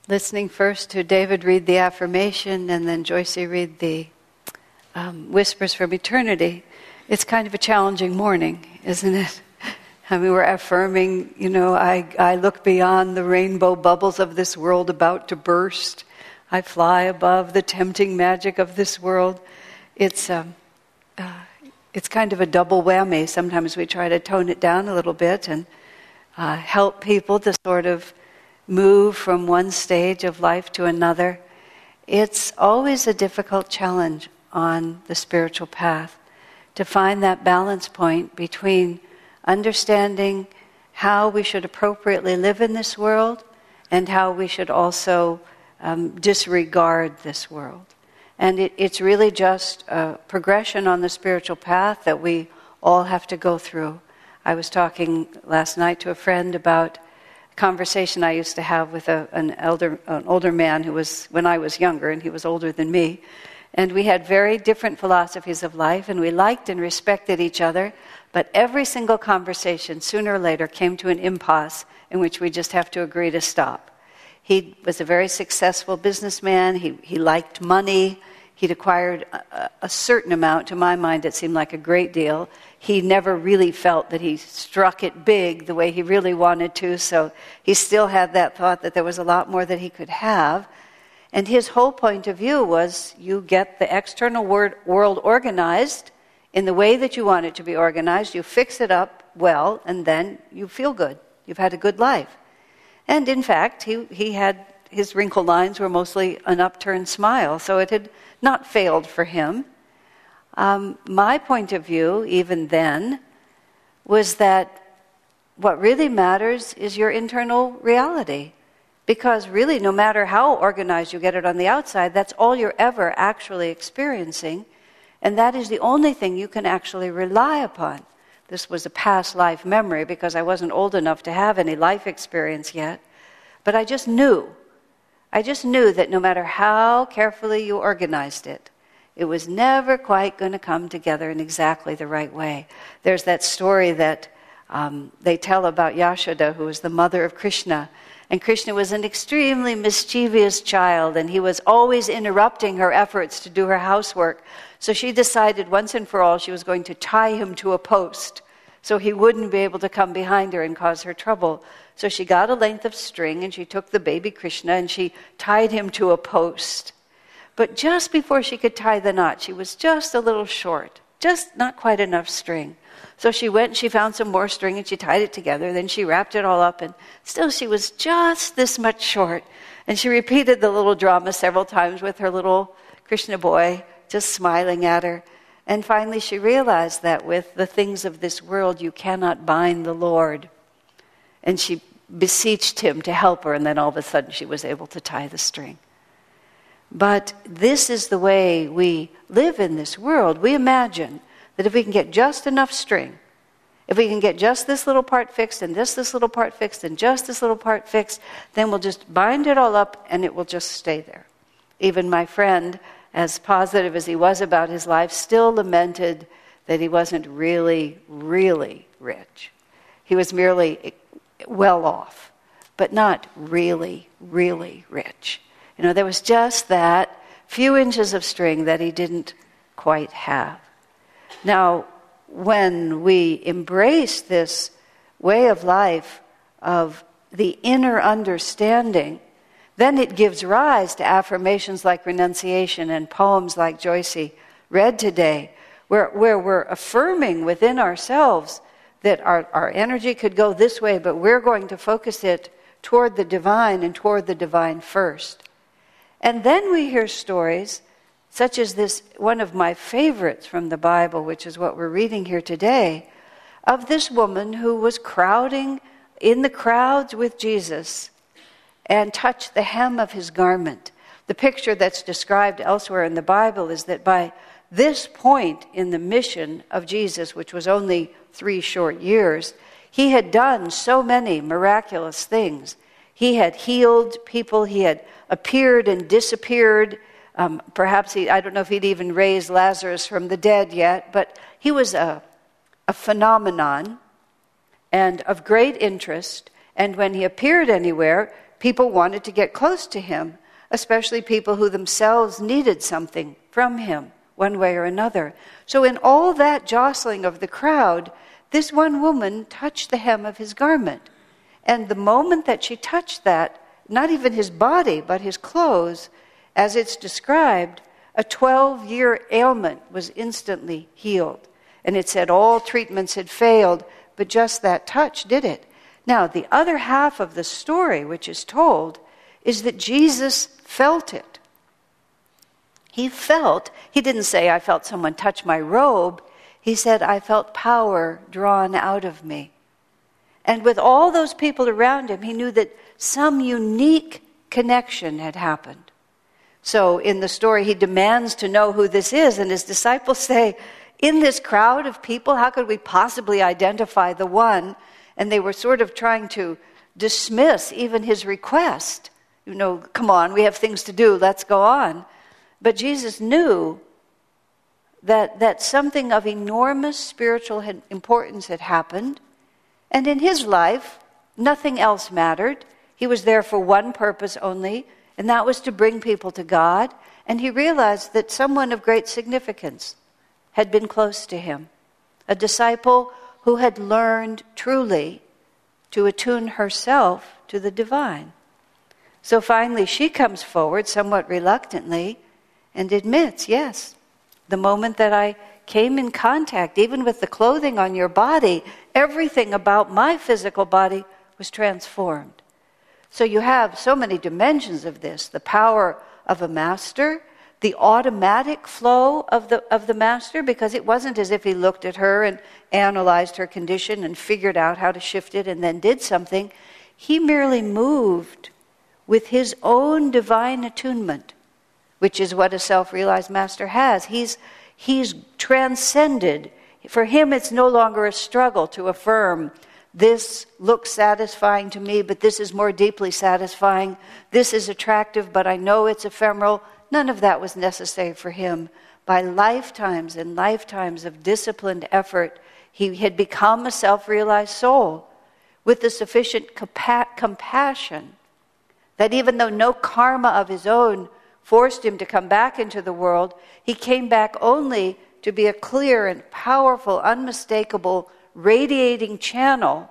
Listening first to David read the affirmation and then Joycey read the Whispers from Eternity, it's kind of a challenging morning, isn't it? I mean, we're affirming, I look beyond the rainbow bubbles of this world about to burst. I fly above the tempting magic of this world. It's kind of a double whammy. Sometimes we try to tone it down a little bit and help people to sort of move from one stage of life to another. It's always a difficult challenge on the spiritual path to find that balance point between understanding how we should appropriately live in this world and how we should also disregard this world. And it's really just a progression on the spiritual path that we all have to go through. I was talking last night to a friend about a conversation I used to have with an older man who was, when I was younger, and he was older than me. And we had very different philosophies of life, and we liked and respected each other, but every single conversation, sooner or later, came to an impasse in which we just have to agree to stop. He was a very successful businessman. He liked money. He'd acquired a certain amount. To my mind, it seemed like a great deal. He never really felt that he struck it big the way he really wanted to, so he still had that thought that there was a lot more that he could have. And his whole point of view was, you get the external world organized in the way that you want it to be organized, you fix it up well, and then you feel good. You've had a good life. And in fact, he had, his wrinkle lines were mostly an upturned smile, so it had not failed for him. My point of view, even then, was that what really matters is your internal reality. Because really, no matter how organized you get it on the outside, that's all you're ever actually experiencing. And that is the only thing you can actually rely upon. This was a past life memory because I wasn't old enough to have any life experience yet. But I just knew that no matter how carefully you organized it, it was never quite going to come together in exactly the right way. There's that story that they tell about Yashoda, who was the mother of Krishna. And Krishna was an extremely mischievous child, and he was always interrupting her efforts to do her housework. So she decided once and for all she was going to tie him to a post so he wouldn't be able to come behind her and cause her trouble. So she got a length of string, and she took the baby Krishna, and she tied him to a post. But just before she could tie the knot, she was just a little short, just not quite enough string. So she went and she found some more string and she tied it together. Then she wrapped it all up, and still she was just this much short. And she repeated the little drama several times with her little Krishna boy just smiling at her. And finally she realized that with the things of this world you cannot bind the Lord. And she beseeched him to help her, and then all of a sudden she was able to tie the string. But this is the way we live in this world. We imagine that if we can get just enough string, if we can get just this little part fixed and this little part fixed and just this little part fixed, then we'll just bind it all up and it will just stay there. Even my friend, as positive as he was about his life, still lamented that he wasn't really, really rich. He was merely well off, but not really, really rich. There was just that few inches of string that he didn't quite have. Now, when we embrace this way of life of the inner understanding, then it gives rise to affirmations like renunciation and poems like Joycey read today, where we're affirming within ourselves that our energy could go this way, but we're going to focus it toward the divine and toward the divine first. And then we hear stories such as this, one of my favorites from the Bible, which is what we're reading here today, of this woman who was crowding in the crowds with Jesus and touched the hem of his garment. The picture that's described elsewhere in the Bible is that by this point in the mission of Jesus, which was only 3 short years, he had done so many miraculous things. He had healed people, he had appeared and disappeared. Perhaps I don't know if he'd even raised Lazarus from the dead yet, but he was a phenomenon and of great interest. And when he appeared anywhere, people wanted to get close to him, especially people who themselves needed something from him, one way or another. So in all that jostling of the crowd, this one woman touched the hem of his garment. And the moment that she touched that, not even his body, but his clothes, as it's described, a 12-year ailment was instantly healed. And it said all treatments had failed, but just that touch did it. Now, the other half of the story, which is told, is that Jesus felt it. He didn't say, I felt someone touch my robe. He said, I felt power drawn out of me. And with all those people around him, he knew that some unique connection had happened. So in the story, he demands to know who this is, and his disciples say, in this crowd of people, how could we possibly identify the one? And they were sort of trying to dismiss even his request. Come on, we have things to do, let's go on. But Jesus knew that something of enormous spiritual importance had happened, and in his life, nothing else mattered. He was there for one purpose only, and that was to bring people to God. And he realized that someone of great significance had been close to him, a disciple who had learned truly to attune herself to the divine. So finally she comes forward somewhat reluctantly and admits, yes, the moment that I came in contact, even with the clothing on your body, everything about my physical body was transformed. So you have so many dimensions of this, the power of a master, the automatic flow of the master, because it wasn't as if he looked at her and analyzed her condition and figured out how to shift it and then did something. He merely moved with his own divine attunement, which is what a self-realized master has. He's transcended. For him, it's no longer a struggle to affirm, this looks satisfying to me, but this is more deeply satisfying. This is attractive, but I know it's ephemeral. None of that was necessary for him. By lifetimes and lifetimes of disciplined effort, he had become a self-realized soul with the sufficient compassion that even though no karma of his own forced him to come back into the world, he came back only to be a clear and powerful, unmistakable, radiating channel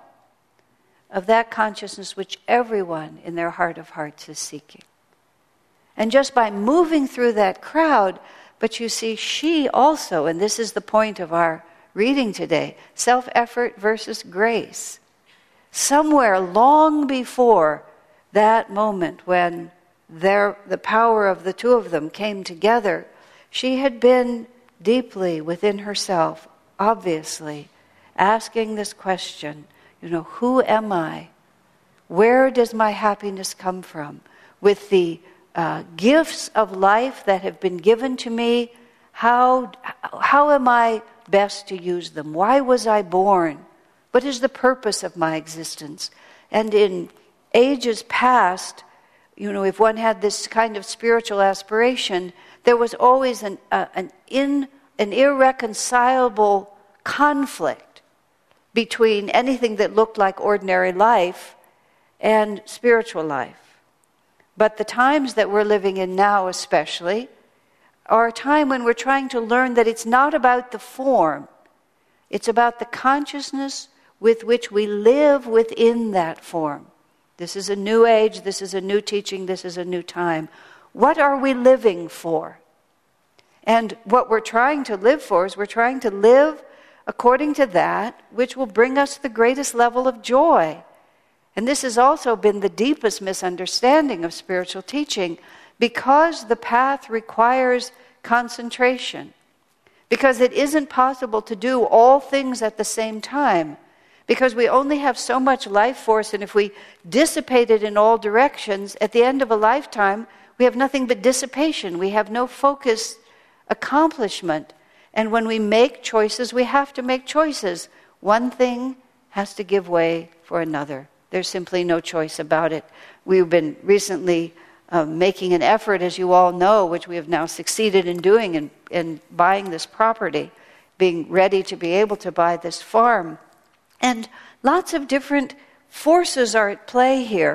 of that consciousness which everyone in their heart of hearts is seeking. And just by moving through that crowd, but you see, she also, and this is the point of our reading today, self-effort versus grace. Somewhere long before that moment when the power of the two of them came together, she had been deeply within herself, obviously, asking this question, who am I? Where does my happiness come from? With the gifts of life that have been given to me, how am I best to use them? Why was I born? What is the purpose of my existence? And in ages past, if one had this kind of spiritual aspiration, there was always an irreconcilable conflict between anything that looked like ordinary life and spiritual life. But the times that we're living in now especially are a time when we're trying to learn that it's not about the form. It's about the consciousness with which we live within that form. This is a new age, this is a new teaching, this is a new time. What are we living for? And what we're trying to live for is we're trying to live according to that which will bring us the greatest level of joy. And this has also been the deepest misunderstanding of spiritual teaching, because the path requires concentration. Because it isn't possible to do all things at the same time. Because we only have so much life force, and if we dissipate it in all directions, at the end of a lifetime, we have nothing but dissipation. We have no focused accomplishment. And when we make choices, we have to make choices. One thing has to give way for another. There's simply no choice about it. We've been recently making an effort, as you all know, which we have now succeeded in doing in buying this property, being ready to be able to buy this farm. And lots of different forces are at play here.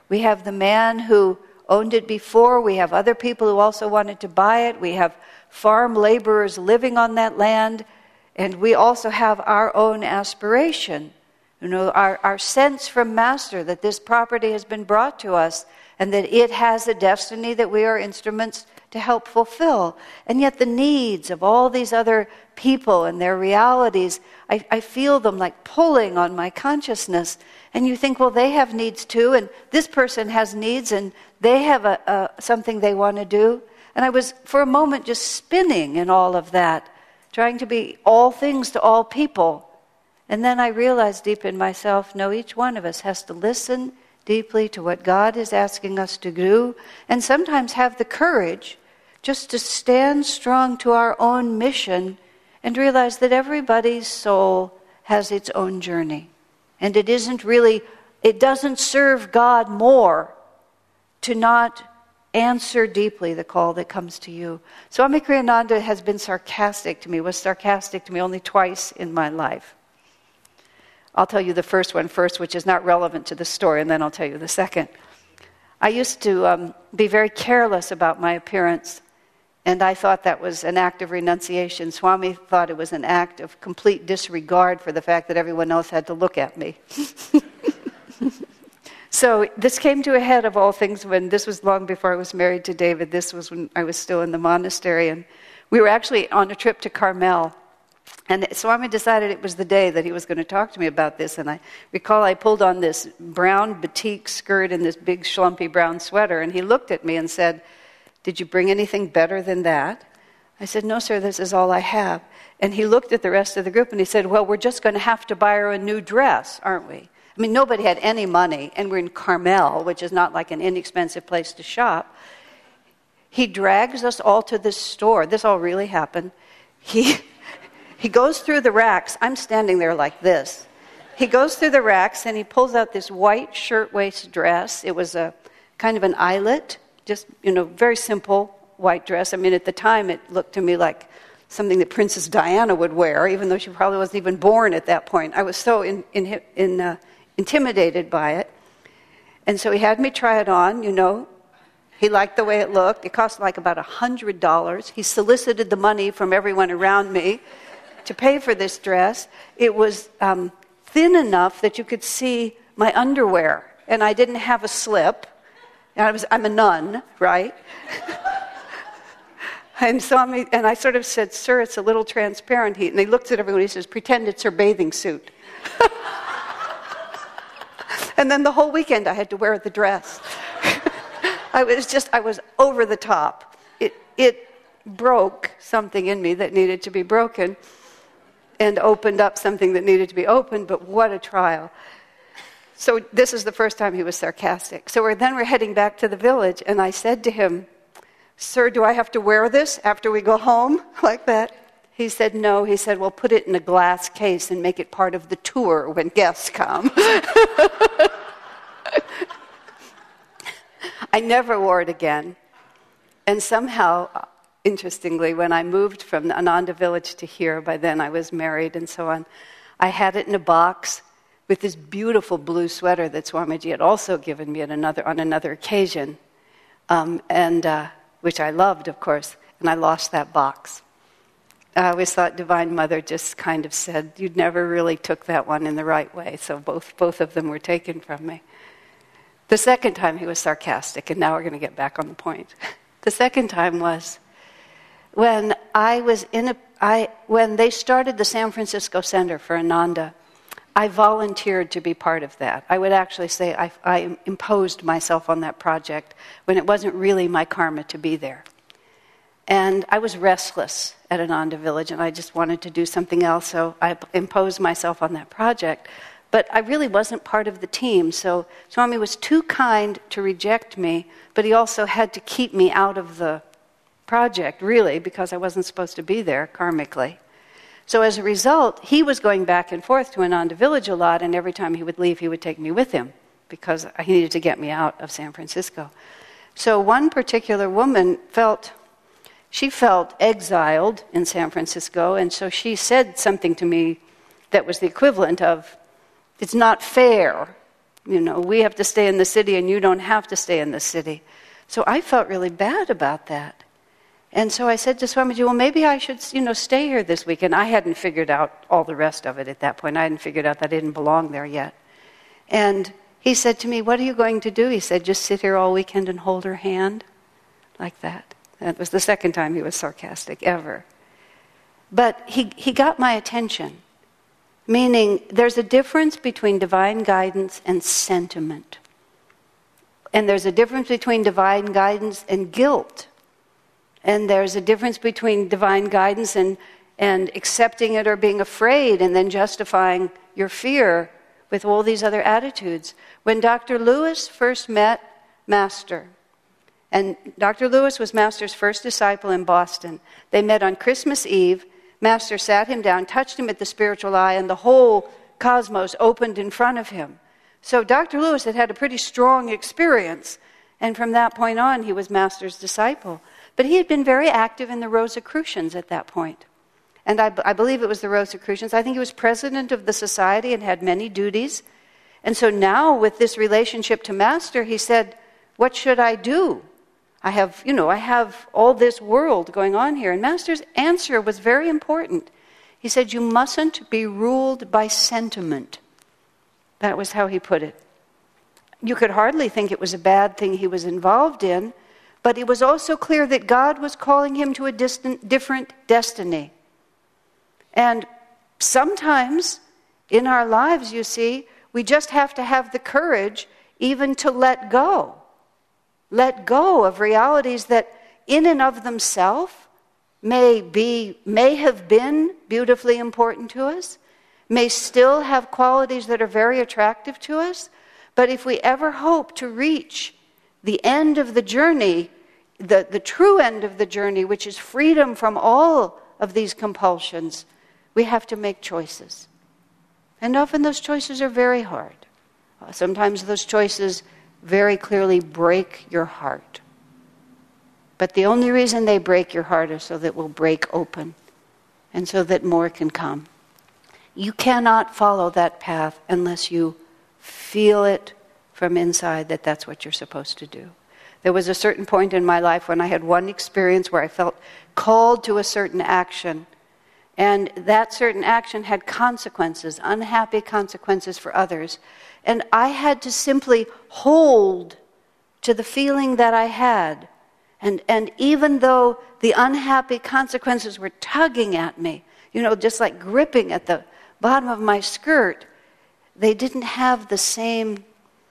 We have the man who owned it before. We have other people who also wanted to buy it. We have farm laborers living on that land. And we also have our own aspiration, our sense from Master that this property has been brought to us and that it has a destiny that we are instruments to help fulfill. And yet the needs of all these other people and their realities, I feel them like pulling on my consciousness. And you think, well, they have needs too, and this person has needs, and they have something they want to do. And I was, for a moment, just spinning in all of that, trying to be all things to all people. And then I realized deep in myself, no, each one of us has to listen deeply to what God is asking us to do, and sometimes have the courage just to stand strong to our own mission and realize that everybody's soul has its own journey. And it doesn't serve God more to not answer deeply the call that comes to you. Swami Kriyananda has been sarcastic to me, was sarcastic to me only twice in my life. I'll tell you the first one first, which is not relevant to the story, and then I'll tell you the second. I used to be very careless about my appearance, and I thought that was an act of renunciation. Swami thought it was an act of complete disregard for the fact that everyone else had to look at me. So this came to a head of all things when this was long before I was married to David. This was when I was still in the monastery, and we were actually on a trip to Carmel. And Swami decided it was the day that he was going to talk to me about this. And I recall I pulled on this brown batik skirt and this big schlumpy brown sweater. And he looked at me and said, "Did you bring anything better than that?" I said, "No, sir, this is all I have." And he looked at the rest of the group and he said, "Well, we're just going to have to buy her a new dress, aren't we?" I mean, nobody had any money. And we're in Carmel, which is not like an inexpensive place to shop. He drags us all to this store. This all really happened. He goes through the racks. I'm standing there like this. He goes through the racks and he pulls out this white shirtwaist dress. It was a kind of an eyelet, just, very simple white dress. I mean, at the time it looked to me like something that Princess Diana would wear, even though she probably wasn't even born at that point. I was so intimidated by it. And so he had me try it on, He liked the way it looked. It cost like about $100. He solicited the money from everyone around me to pay for this dress. It was thin enough that you could see my underwear, and I didn't have a slip. And I'm a nun, right? And I sort of said, "Sir, it's a little transparent." And he looks at everyone. He says, "Pretend it's her bathing suit." And then the whole weekend I had to wear the dress. I was over the top. It broke something in me that needed to be broken, and opened up something that needed to be opened, but what a trial. So this is the first time he was sarcastic. So we're heading back to the village, and I said to him, "Sir, do I have to wear this after we go home?" Like that. He said, "No." He said, "Well, put it in a glass case and make it part of the tour when guests come." I never wore it again. And somehow, interestingly, when I moved from the Ananda village to here, by then I was married and so on, I had it in a box with this beautiful blue sweater that Swamiji had also given me on another occasion, which I loved, of course, and I lost that box. I always thought Divine Mother just kind of said, "You never really took that one in the right way," so both of them were taken from me. The second time he was sarcastic, and now we're going to get back on the point. The second time was when when they started the San Francisco Center for Ananda. I volunteered to be part of that. I would actually say I imposed myself on that project when it wasn't really my karma to be there. And I was restless at Ananda Village, and I just wanted to do something else, so I imposed myself on that project. But I really wasn't part of the team, so Swami was too kind to reject me, but he also had to keep me out of the project, really, because I wasn't supposed to be there karmically. So as a result, he was going back and forth to Ananda Village a lot, and every time he would leave, he would take me with him, because he needed to get me out of San Francisco. So one particular woman felt exiled in San Francisco, and so she said something to me that was the equivalent of, "It's not fair We have to stay in the city and you don't have to stay in the city. So I felt really bad about that. And so I said to Swamiji, well, maybe I should, stay here this weekend. I hadn't figured out all the rest of it at that point. I hadn't figured out that I didn't belong there yet. And he said to me, what are you going to do? He said, just sit here all weekend and hold her hand, like that. That was the second time he was sarcastic ever. But he got my attention, meaning there's a difference between divine guidance and sentiment. And there's a difference between divine guidance and guilt. And there's a difference between divine guidance and accepting it or being afraid and then justifying your fear with all these other attitudes. When Dr. Lewis first met Master, and Dr. Lewis was Master's first disciple in Boston, they met on Christmas Eve. Master sat him down, touched him at the spiritual eye, and the whole cosmos opened in front of him. So Dr. Lewis had had a pretty strong experience, and from that point on, he was Master's disciple. But he had been very active in the Rosicrucians at that point. And I believe it was the Rosicrucians. I think he was president of the society and had many duties. And so now, with this relationship to Master, he said, what should I do? I have all this world going on here. And Master's answer was very important. He said, you mustn't be ruled by sentiment. That was how he put it. You could hardly think it was a bad thing he was involved in, but it was also clear that God was calling him to a different destiny. And sometimes in our lives, you see, we just have to have the courage even to let go. Let go of realities that in and of themselves may have been beautifully important to us, may still have qualities that are very attractive to us, but if we ever hope to reach the end of the journey, the true end of the journey, which is freedom from all of these compulsions, we have to make choices. And often those choices are very hard. Sometimes those choices very clearly break your heart. But the only reason they break your heart is so that it will break open and so that more can come. You cannot follow that path unless you feel it from inside that that's what you're supposed to do. There was a certain point in my life when I had one experience where I felt called to a certain action, and that certain action had consequences, unhappy consequences for others. And I had to simply hold to the feeling that I had. And even though the unhappy consequences were tugging at me, just like gripping at the bottom of my skirt, they didn't have the same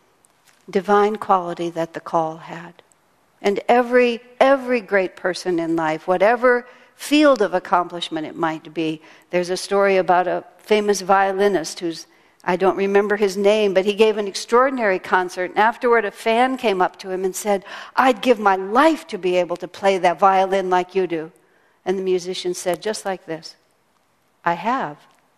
divine quality that the call had. And every great person in life, whatever field of accomplishment it might be, there's a story about a famous violinist I don't remember his name, but he gave an extraordinary concert, and afterward a fan came up to him and said, I'd give my life to be able to play that violin like you do. And the musician said, just like this, I have.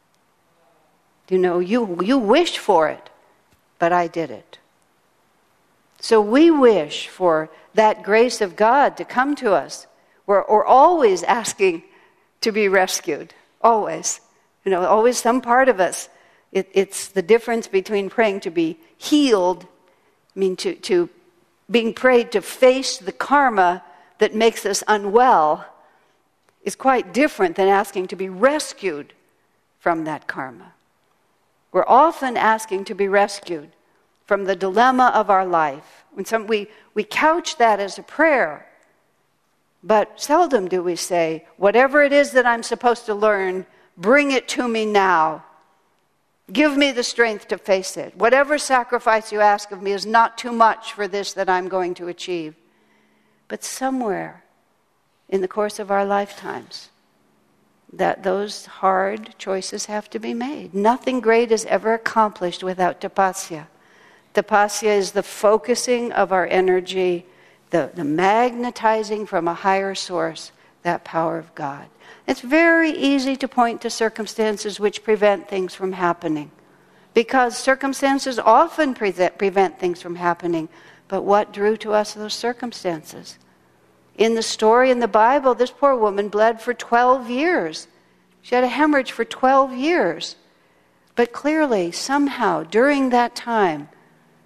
You wished for it, but I did it. So we wish for that grace of God to come to us. We're always asking to be rescued. Always. Always some part of us. It's the difference between praying to be healed, to being prayed to face the karma that makes us unwell is quite different than asking to be rescued from that karma. We're often asking to be rescued from the dilemma of our life. We couch that as a prayer, but seldom do we say, whatever it is that I'm supposed to learn, bring it to me now. Give me the strength to face it. Whatever sacrifice you ask of me is not too much for this that I'm going to achieve. But somewhere in the course of our lifetimes, that those hard choices have to be made. Nothing great is ever accomplished without tapasya. Tapasya is the focusing of our energy, the magnetizing from a higher source, that power of God. It's very easy to point to circumstances which prevent things from happening, because circumstances often prevent things from happening. But what drew to us those circumstances? In the story in the Bible, this poor woman bled for 12 years. She had a hemorrhage for 12 years. But clearly, somehow, during that time,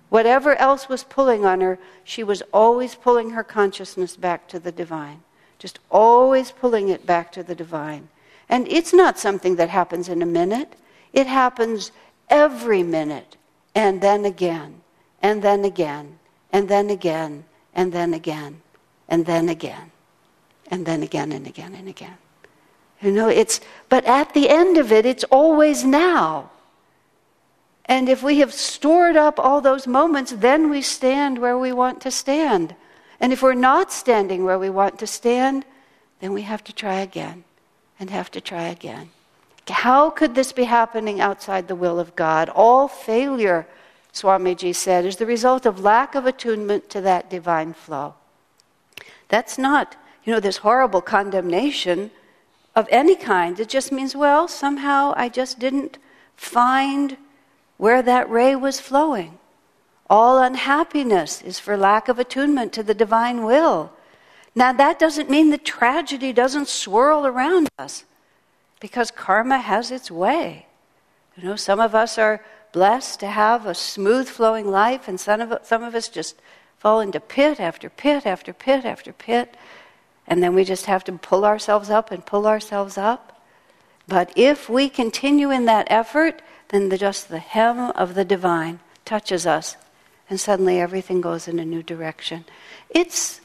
Whatever else was pulling on her, she was always pulling her consciousness back to the divine. Just always pulling it back to the divine. And it's not something that happens in a minute. It happens every minute, and then again, and then again, and then again, and then again, and then again, and then again and again and again. But at the end of it, it's always now. And if we have stored up all those moments, then we stand where we want to stand. And if we're not standing where we want to stand, then we have to try again and have to try again. How could this be happening outside the will of God? All failure, Swamiji said, is the result of lack of attunement to that divine flow. That's not, this horrible condemnation of any kind. It just means, well, somehow I just didn't find where that ray was flowing. All unhappiness is for lack of attunement to the divine will. Now, that doesn't mean that tragedy doesn't swirl around us, because karma has its way. Some of us are blessed to have a smooth flowing life, and some of us just fall into pit after pit after pit after pit, and then we just have to pull ourselves up and pull ourselves up. But if we continue in that effort, then just the hem of the divine touches us, and suddenly everything goes in a new direction. It's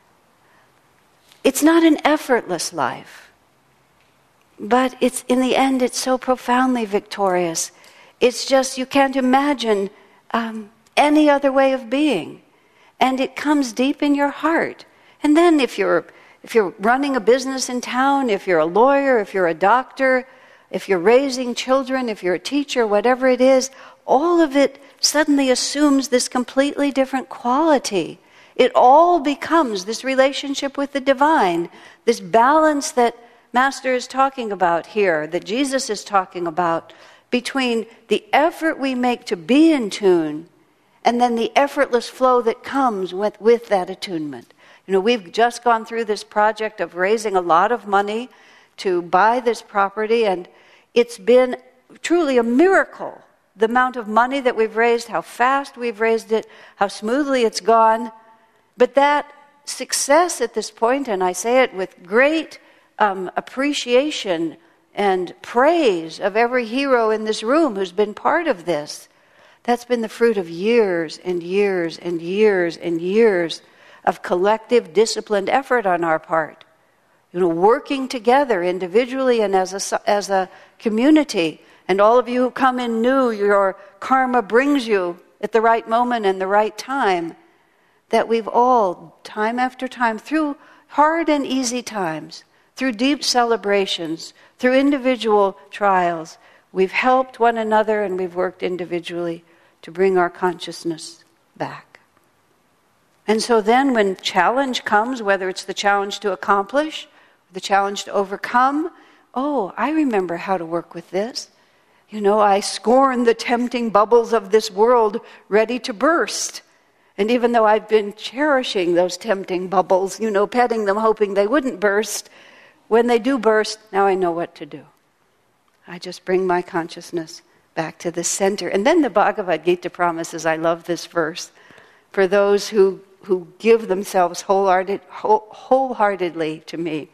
not an effortless life, but in the end, it's so profoundly victorious. It's just, you can't imagine any other way of being. And it comes deep in your heart. And then if you're running a business in town, if you're a lawyer, if you're a doctor, if you're raising children, if you're a teacher, whatever it is, all of it suddenly assumes this completely different quality. It all becomes this relationship with the divine, this balance that Master is talking about here, that Jesus is talking about, between the effort we make to be in tune and then the effortless flow that comes with that attunement. We've just gone through this project of raising a lot of money to buy this property, and it's been truly a miracle, the amount of money that we've raised, how fast we've raised it, how smoothly it's gone. But that success at this point, and I say it with great appreciation and praise of every hero in this room who's been part of this, that's been the fruit of years and years and years and years of collective disciplined effort on our part. Working together individually and as a community. And all of you who come in new, your karma brings you at the right moment and the right time. That we've all, time after time, through hard and easy times, through deep celebrations, through individual trials, we've helped one another and we've worked individually to bring our consciousness back. And so then when challenge comes, whether it's the challenge to accomplish, the challenge to overcome, I remember how to work with this. I scorn the tempting bubbles of this world ready to burst. And even though I've been cherishing those tempting bubbles, petting them, hoping they wouldn't burst, when they do burst, now I know what to do. I just bring my consciousness back to the center. And then the Bhagavad Gita promises, I love this verse, for those who give themselves wholeheartedly to me,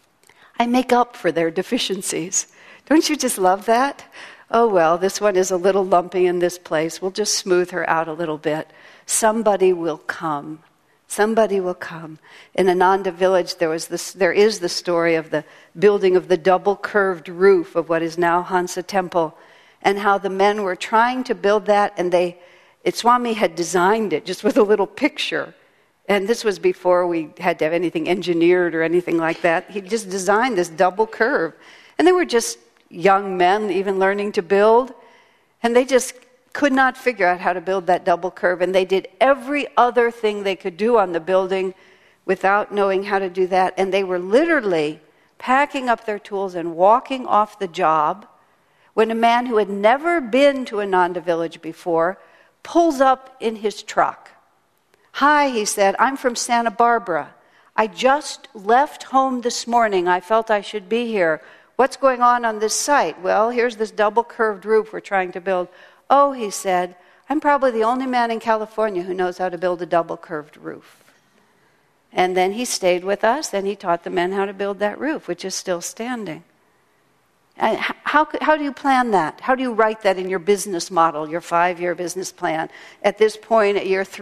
I make up for their deficiencies. Don't you just love that? Oh, well, this one is a little lumpy in this place. We'll just smooth her out a little bit. Somebody will come. Somebody will come. In Ananda village, there is the story of the building of the double curved roof of what is now Hansa Temple, and how the men were trying to build that, and Swami had designed it just with a little picture. And this was before we had to have anything engineered or anything like that. He just designed this double curve. And they were just young men, even learning to build. And they just could not figure out how to build that double curve. And they did every other thing they could do on the building without knowing how to do that. And they were literally packing up their tools and walking off the job when a man who had never been to Ananda village before pulls up in his truck. Hi, he said, I'm from Santa Barbara. I just left home this morning. I felt I should be here. What's going on this site? Well, here's this double curved roof we're trying to build. Oh, he said, I'm probably the only man in California who knows how to build a double curved roof. And then he stayed with us, and he taught the men how to build that roof, which is still standing. And how do you plan that? How do you write that in your business model, your 5-year business plan? At this point, at year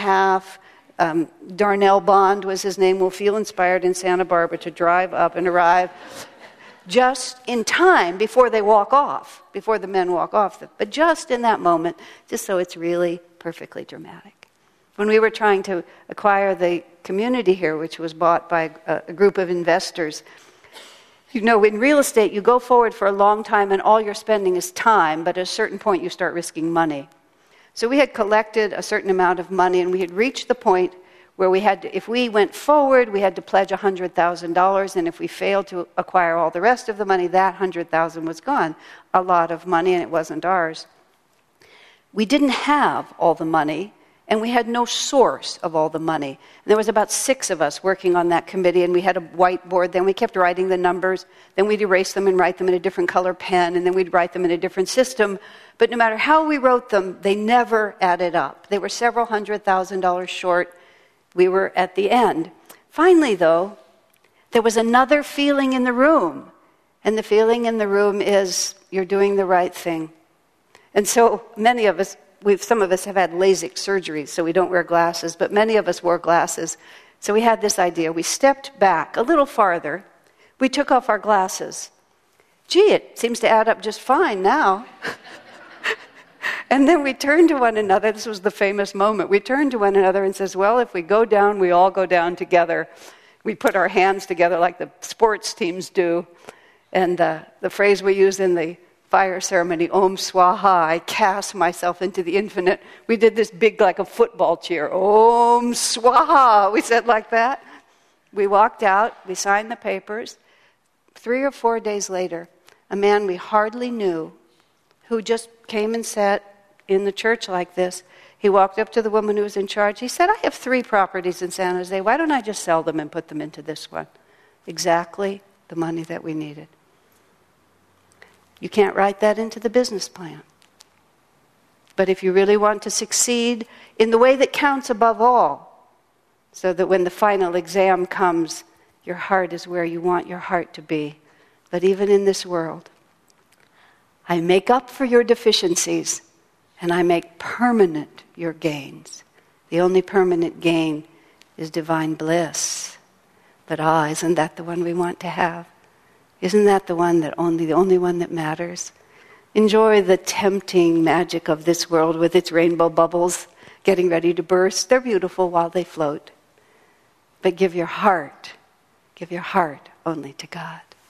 3.5, Darnell Bond was his name, will feel inspired in Santa Barbara to drive up and arrive just in time before they walk off, before the men walk off. But just in that moment, just so it's really perfectly dramatic. When we were trying to acquire the community here, which was bought by a group of investors, you know, in real estate, you go forward for a long time and all you're spending is time, but at a certain point you start risking money. So we had collected a certain amount of money, and we had reached the point where we had to, if we went forward, we had to pledge $100,000, and if we failed to acquire all the rest of the money, that $100,000 was gone. A lot of money, and it wasn't ours. We didn't have all the money, and we had no source of all the money. And there was about 6 of us working on that committee, and we had a whiteboard. Then we kept writing the numbers. Then we'd erase them and write them in a different color pen, and then we'd write them in a different system. But no matter how we wrote them, they never added up. They were several $100,000 short. We were at the end. Finally, though, there was another feeling in the room. And the feeling in the room is, you're doing the right thing. And so many of us, some of us have had LASIK surgery, so we don't wear glasses, but many of us wore glasses. So we had this idea. We stepped back a little farther. We took off our glasses. Gee, it seems to add up just fine now. And then we turned to one another. This was the famous moment. We turned to one another and says, well, if we go down, we all go down together. We put our hands together like the sports teams do. And the phrase we use in the fire ceremony, Om Swaha, I cast myself into the infinite. We did this big, like a football cheer. Om Swaha, we said like that. We walked out, we signed the papers. 3 or 4 days later, a man we hardly knew, who just came and sat in the church like this, he walked up to the woman who was in charge. He said, I have 3 properties in San Jose. Why don't I just sell them and put them into this one? Exactly the money that we needed. You can't write that into the business plan. But if you really want to succeed in the way that counts above all, so that when the final exam comes, your heart is where you want your heart to be. But even in this world, I make up for your deficiencies, and I make permanent your gains. The only permanent gain is divine bliss. But isn't that the one we want to have? Isn't that the only one that matters? Enjoy the tempting magic of this world with its rainbow bubbles getting ready to burst. They're beautiful while they float. But give your heart only to God.